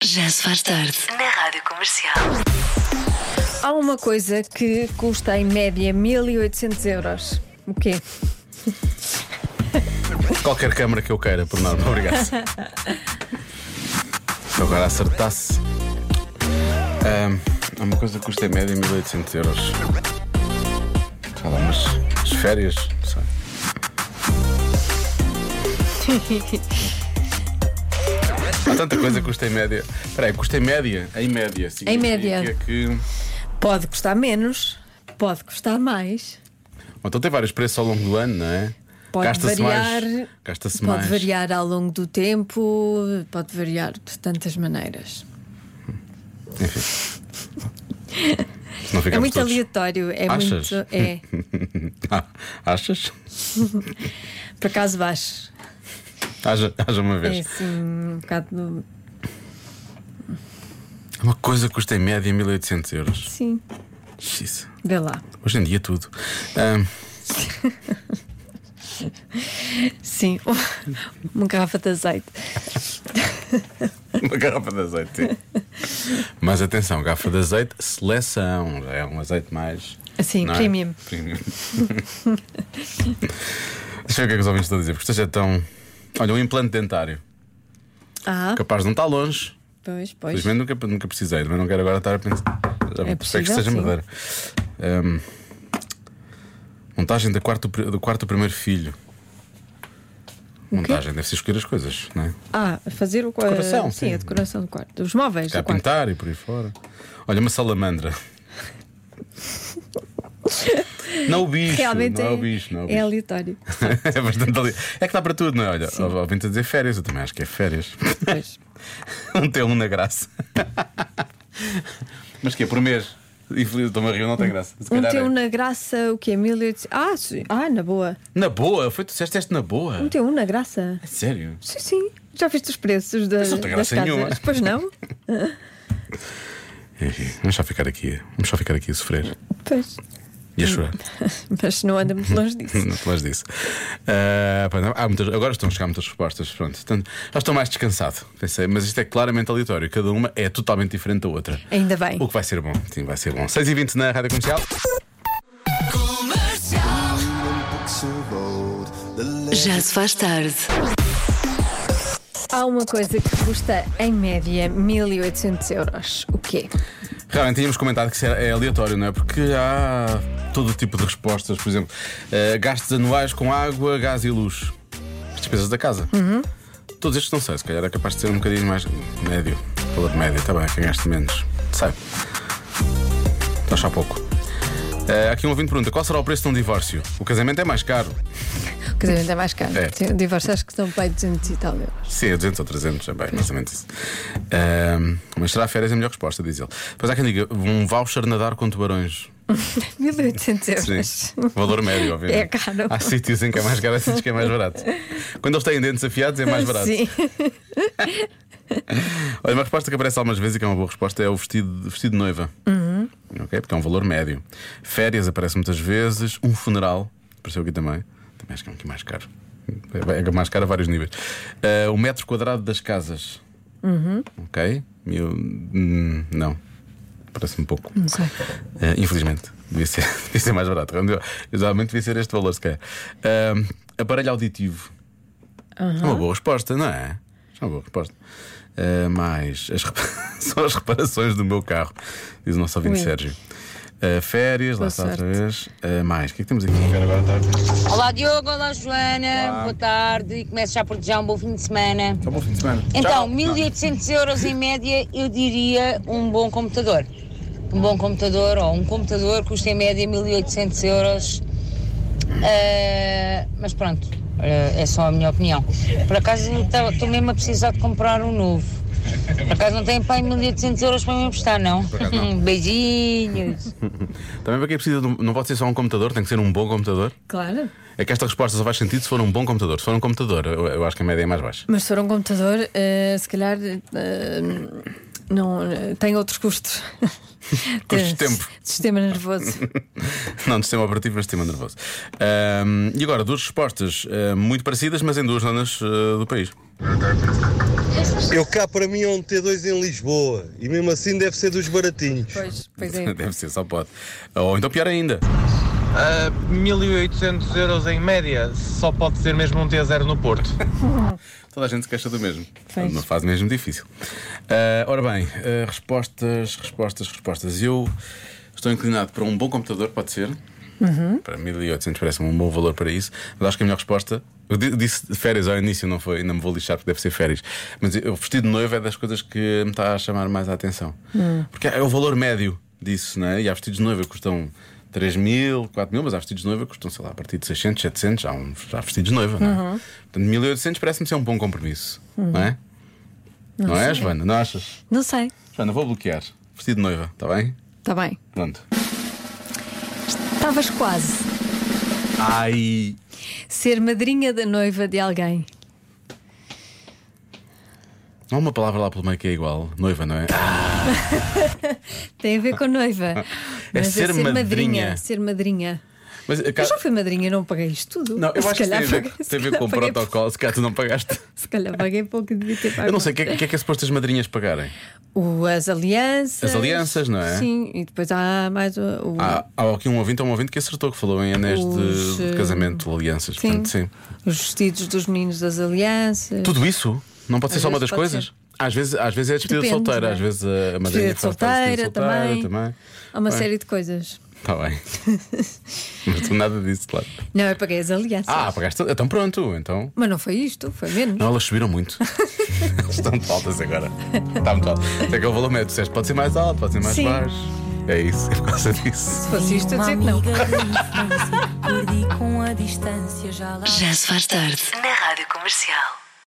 Já se faz tarde na Rádio Comercial. Há uma coisa que custa em média 1.800€. O quê? Qualquer câmara que eu queira, por norma, obrigado. Se eu agora acertasse. Há uma coisa que custa em média 1.800€. Sei lá, mas as férias, não sei. Há tanta coisa que custa em média. Espera aí, custa em média? Em média, sim. Em média. Que... Pode custar menos, pode custar mais. Então tem vários preços ao longo do ano, não é? Pode Gasta-se variar, mais. Gasta-se pode mais. variar ao longo do tempo, pode variar de tantas maneiras. Enfim. Se não É ficamos muito todos... aleatório. É Achas? muito. É. Achas? Por acaso baixo. Haja uma É vez. assim, um bocado. Uma coisa que custa em média 1.800€. Sim. Isso. Vê lá. Hoje em dia tudo. Sim. Uma garrafa de azeite. Uma garrafa de azeite, sim. Mas atenção, garrafa de azeite, seleção. Já é um azeite mais. Assim, não é? premium. Premium. Deixa eu ver o que é que os ouvintes estão a dizer, porque isto é tão. Olha, um implante dentário. Capaz de não estar longe. Pois. Felizmente nunca precisei, mas não quero agora estar a pensar. Já É percebi que possível, seja sim. madeira. Montagem do quarto do primeiro filho. Montagem, deve ser escolher as coisas, não é? Fazer o Decoração, sim, sim. a decoração do quarto. Os móveis Cá do quarto. pintar e por aí fora. Olha, uma salamandra. Não o bicho. Realmente não é o bicho, não é o é bicho. aleatório. É bastante ali. É que dá para tudo, não é? Olha, ouvinte a dizer férias, eu também acho que é férias. Pois. Um T1 na graça. Mas que é por mês? Infeliz, estou-me a rir, não tem graça. Se calhar T1 é. na graça, o quê? 1.800. Sim. Na boa. Na boa? Tu disseste este na boa? T1 na graça. É sério? Sim. Já viste os preços das não tem das graça casas? nenhuma. Pois não? Enfim, vamos só ficar aqui a sofrer Pois. e a chorar. Mas não anda muito longe disso. Não te lembras disso. Agora estão a chegar muitas respostas. Pronto, já estou mais descansado. Pensei, mas isto é claramente aleatório. Cada uma é totalmente diferente da outra. Ainda bem. O que vai ser bom. Sim, vai ser bom. 6h20 na Rádio Comercial. Já se faz tarde. Há uma coisa que custa em média 1.800€. O quê? Realmente tínhamos comentado que isso é aleatório, não é? Porque há todo tipo de respostas. Por exemplo, gastos anuais com água, gás e luz. As despesas da casa. Todos estes não sei, se calhar é capaz de ser um bocadinho mais médio. Valor médio, está bem, quem gasta menos. Sei. Acho há pouco. Aqui um ouvinte pergunta: qual será o preço de um divórcio? O casamento é mais caro. O casamento é mais caro. É. Sim, o divórcio acho que estão para aí 200 e tal euros. Sim, 200 ou 300, é bem, mais ou menos isso. Mas será férias a melhor resposta, diz ele. Pois há quem diga: um voucher nadar com tubarões. 1.800€. Sim, valor médio, obviamente. É caro. Há sítios em que é mais caro, há sítios que é mais barato. Quando eles têm dentes afiados é mais barato. Sim. Olha, uma resposta que aparece algumas vezes e que é uma boa resposta é o vestido de noiva. Ok? Porque é um valor médio. Férias aparece muitas vezes. Um funeral apareceu aqui também. Também acho que é um bocadinho mais caro. É mais caro a vários níveis. O metro quadrado das casas. Ok? Não. Parece-me pouco. Não sei. Infelizmente. Devia ser mais barato. Geralmente devia ser este valor, se calhar. Aparelho auditivo. É uma boa resposta, não é? É uma boa resposta. Mais são as reparações do meu carro, diz o nosso ouvinte Sérgio. Férias, lá está outra vez. Mais, o que é que temos aqui? Olá Diogo, olá Joana, boa tarde e começo já por desejar um bom fim de semana. Bom fim de semana. Então, 1.800€ em média, eu diria um bom computador. Um bom computador ou um computador custa em média 1.800€. Mas pronto, é só a minha opinião. Por acaso estou mesmo a precisar de comprar um novo. Por acaso não tem pai 1.800€ para me emprestar, não? Não. Beijinhos. Também para quem precisa não pode ser só um computador, tem que ser um bom computador. Claro. É que esta resposta só faz sentido se for um bom computador. Se for um computador, eu acho que a média é mais baixa. Mas se for um computador, se calhar Não, tem outros custos. Custos de tempo. Sistema nervoso. Não, de sistema operativo, mas sistema nervoso. E agora, duas respostas muito parecidas, mas em duas zonas do país. Eu cá para mim é um T2 em Lisboa e mesmo assim deve ser dos baratinhos. Pois é. Deve ser, só pode. Ou então pior ainda. 1.800 euros em média, só pode ser mesmo um T0 no Porto. Toda a gente se queixa do mesmo. Pois. Uma fase mesmo difícil. Ora bem, respostas. Eu estou inclinado para um bom computador, pode ser. Para 1.800 parece-me um bom valor para isso. Mas acho que a melhor resposta. Eu disse férias ao início, não foi? Ainda me vou lixar porque deve ser férias. Mas o vestido de noiva é das coisas que me está a chamar mais a atenção. Porque é o valor médio disso, não é? E há vestidos de noiva que custam 3.000, 4.000, mas há vestidos de noiva que custam, sei lá, a partir de 600, 700. Já há vestidos de noiva, não é? Portanto, 1.800 parece-me ser um bom compromisso, não é? Não é, Joana? Não achas? Não sei. Joana, vou bloquear. Vestido de noiva, está bem? Está bem. Pronto. Estavas quase. Ai. Ser madrinha da noiva de alguém. Não há uma palavra lá pelo meio que é igual. Noiva, não é? Tem a ver com noiva. Mas ser madrinha. Ser madrinha. Mas, Eu já fui madrinha e não paguei isto tudo. não, eu Se acho que calhar tem a paguei- ver, se tem a ver calhar com o paguei protocolo. Se calhar tu não pagaste. pouco. Se calhar paguei pouco, devia ter pago. Eu não sei, o que é suposto as madrinhas pagarem? As alianças. As alianças, não é? Sim, e depois há mais Há aqui um ouvinte que acertou, que falou em anéis de casamento, alianças. sim. Portanto, sim. os vestidos dos meninos das alianças. Tudo isso? Não pode ser Às só uma vezes das pode coisas? ser. Às vezes é despedida de Depende, solteira, não é? às vezes a Despedida madrinha de faz solteira despedida de também. Há uma série de coisas. Está bem. Mas tu nada disso, claro. Não, eu paguei as alianças. Pagaste. Então pronto. Então. Mas não foi isto, foi menos. Não, elas subiram muito. Estão muito altas agora. Está muito alto. Até que o valor médio, disseste, pode ser mais alto, pode ser mais Sim. baixo. É isso, é por causa disso. Se fosse isto, eu dizia que não. Já se faz tarde na Rádio Comercial.